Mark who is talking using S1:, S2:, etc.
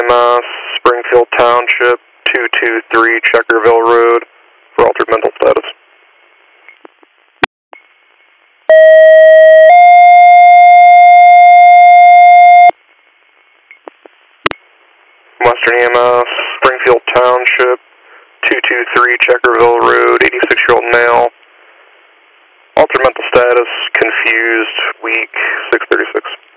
S1: EMS, Springfield Township, 223 Checkerville Road, for altered mental status. Western EMS, Springfield Township, 223 Checkerville Road, 86-year-old male. Altered mental status, confused, weak, 636.